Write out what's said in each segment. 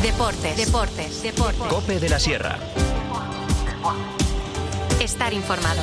Deportes. COPE de la Sierra. Estar informado.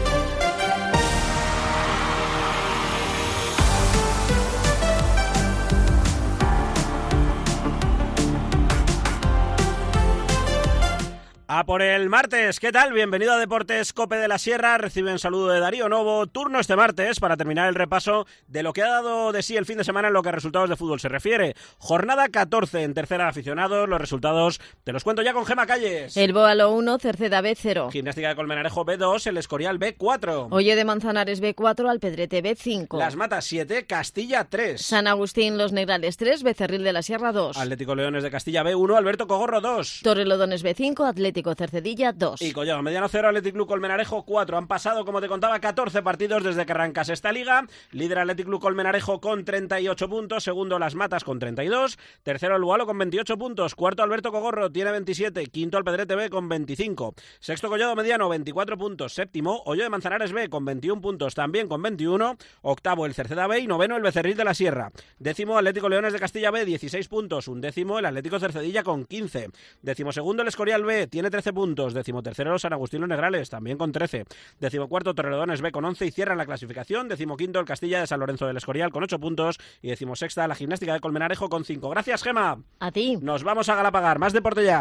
A por el martes, ¿qué tal? Bienvenido a Deportes COPE de la Sierra, recibe un saludo de Darío Novo, turno este martes para terminar el repaso de lo que ha dado de sí el fin de semana en lo que a resultados de fútbol se refiere. Jornada 14 en tercera de aficionados, los resultados te los cuento ya con Gema Calles. El Boalo 1, Cerceda B 0. Gimnástica de Colmenarejo B2, el Escorial B4. Olle de Manzanares B4, Alpedrete B5. Las Matas 7, Castilla 3. San Agustín Los Negrales 3, Becerril de la Sierra 2. Atlético Leones de Castilla B1, Alberto Cogorro 2. Torrelodones B5, Atlético Cercedilla 2. Y Collado Mediano 0, Athletic Club Colmenarejo 4. Han pasado, como te contaba, 14 partidos desde que arrancase esta liga. Líder Athletic Club Colmenarejo con 38 puntos. Segundo Las Matas con 32. Tercero el Boalo con 28 puntos. Cuarto Alberto Cogorro tiene 27. Quinto Alpedrete B con 25. Sexto Collado Mediano 24 puntos. Séptimo Olló de Manzanares B con 21 puntos, también con 21. Octavo el Cerceda B y noveno el Becerril de la Sierra. Décimo Atlético Leones de Castilla B 16 puntos. Undécimo el Atlético Cercedilla con 15. Décimo segundo el Escorial B tiene 13 puntos. Décimo tercero San Agustín Los Negrales, también con 13. Décimo cuarto Torrelodones B con 11 y cierran la clasificación. Décimo quinto el Castilla de San Lorenzo del Escorial con 8 puntos. Y décimo sexta la Gimnástica de Colmenarejo con 5. Gracias, Gema. A ti. Nos vamos a Galapagar. Más deporte ya.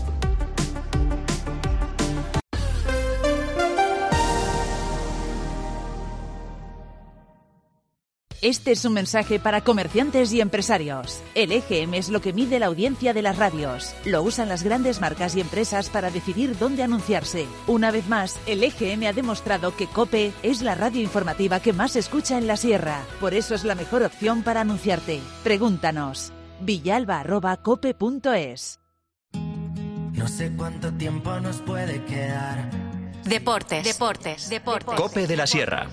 Este es un mensaje para comerciantes y empresarios. El EGM es lo que mide la audiencia de las radios. Lo usan las grandes marcas y empresas para decidir dónde anunciarse. Una vez más, el EGM ha demostrado que COPE es la radio informativa que más se escucha en la Sierra. Por eso es la mejor opción para anunciarte. Pregúntanos. villalba@cope.es. No sé cuánto tiempo nos puede quedar. Deportes. COPE de la Sierra.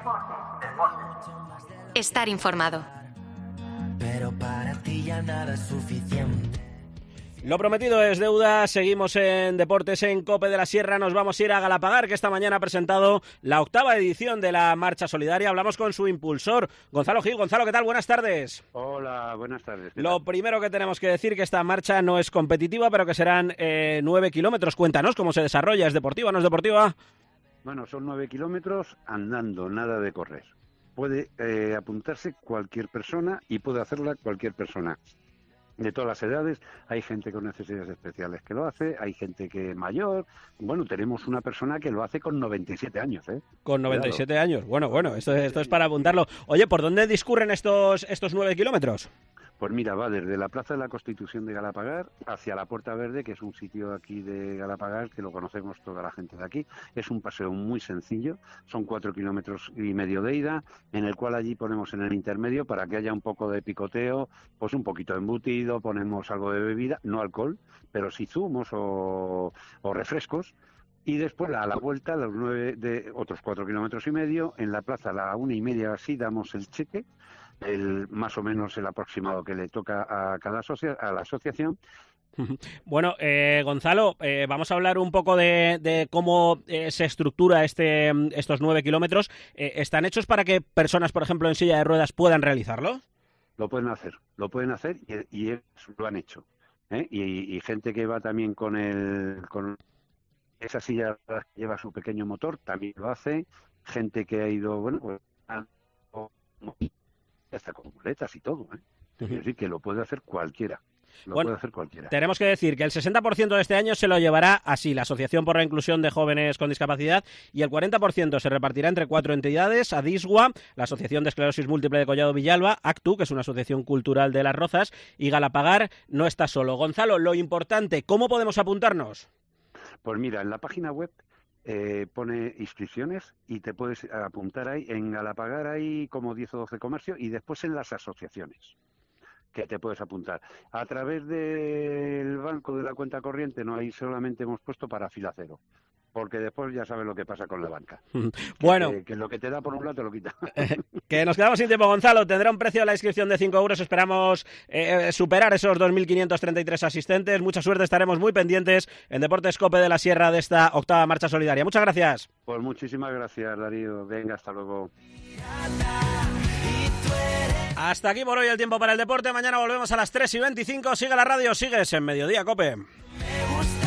Estar informado. Pero para ti ya nada es suficiente. Lo prometido es deuda, seguimos en Deportes en COPE de la Sierra, nos vamos a ir a Galapagar, que esta mañana ha presentado la 8ª edición de la Marcha Solidaria. Hablamos con su impulsor, Gonzalo Gil. Gonzalo, ¿qué tal? Buenas tardes. Hola, buenas tardes. Lo primero que tenemos que decir que esta marcha no es competitiva, pero que serán 9 kilómetros. Cuéntanos cómo se desarrolla, ¿es deportiva, no es deportiva? Bueno, son 9 kilómetros andando, nada de correr. Puede apuntarse cualquier persona y puede hacerla cualquier persona. De todas las edades, hay gente con necesidades especiales que lo hace, hay gente que mayor. Bueno, tenemos una persona que lo hace con 97 años, ¿eh? Con 97 años. Bueno, esto es para apuntarlo. Oye, ¿por dónde discurren estos 9 kilómetros? Pues mira, va desde la Plaza de la Constitución de Galapagar hacia la Puerta Verde, que es un sitio aquí de Galapagar que lo conocemos toda la gente de aquí. Es un paseo muy sencillo, son 4,5 kilómetros de ida, en el cual allí ponemos en el intermedio, para que haya un poco de picoteo, pues un poquito de embutido, ponemos algo de bebida, no alcohol, pero sí zumos o refrescos. Y después a la vuelta, otros 4,5 kilómetros, en la plaza a la 1:30 así damos el cheque, más o menos el aproximado que le toca a cada a la asociación. Bueno, Gonzalo, vamos a hablar un poco de cómo se estructura estos 9 kilómetros. ¿Están hechos para que personas, por ejemplo, en silla de ruedas puedan realizarlo? Lo pueden hacer y lo han hecho, ¿eh? Y gente que va también con esa silla que lleva su pequeño motor también lo hace. Gente que ha ido, hasta con muletas y todo, ¿eh? Es decir, que lo puede hacer cualquiera. Tenemos que decir que el 60% de este año se lo llevará así la Asociación por la Inclusión de Jóvenes con Discapacidad y el 40% se repartirá entre 4 entidades: Adisgua, la Asociación de Esclerosis Múltiple de Collado Villalba, ACTU, que es una asociación cultural de Las Rozas, y Galapagar no está solo. Gonzalo, lo importante, ¿cómo podemos apuntarnos? Pues mira, en la página web pone inscripciones y te puedes apuntar ahí. En Galapagar hay como 10 o 12 comercios y después en las asociaciones que te puedes apuntar. A través del banco de la cuenta corriente, no, ahí solamente hemos puesto para fila cero, porque después ya sabes lo que pasa con la banca. Bueno, que lo que te da por un lado te lo quita. Que nos quedamos sin tiempo, Gonzalo. Tendrá un precio de la inscripción de 5 euros. Esperamos superar esos 2.533 asistentes. Mucha suerte, estaremos muy pendientes en Deportes COPE de la Sierra de esta 8ª Marcha Solidaria. Muchas gracias. Pues muchísimas gracias, Darío. Venga, hasta luego. Hasta aquí por hoy el tiempo para el deporte. Mañana volvemos a las 3:25. Sigue la radio, sigues en Mediodía, COPE.